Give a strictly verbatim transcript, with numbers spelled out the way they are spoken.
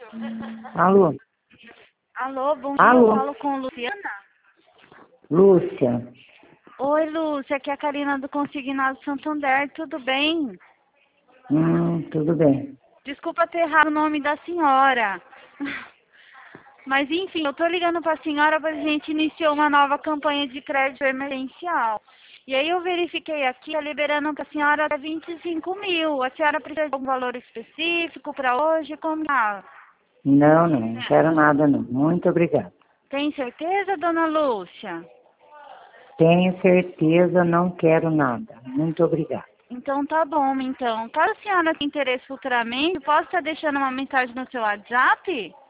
Alô? Alô, bom dia, Alô? eu falo com Luciana. Lúcia? Oi, Lúcia, aqui é a Karina do Consignado Santander, tudo bem? Hum, tudo bem. Desculpa ter errado o nome da senhora. Mas enfim, eu tô ligando pra senhora porque a gente iniciou uma nova campanha de crédito emergencial. E aí eu verifiquei aqui, tá liberando pra senhora vinte e cinco mil. A senhora precisa de algum valor específico pra hoje? Como tá? Não, não, não quero nada não. Muito obrigada. Tem certeza, dona Lúcia? Tenho certeza, não quero nada. Muito obrigada. Então tá bom, então. Caso a senhora tenha interesse futuramente, posso estar deixando uma mensagem no seu WhatsApp?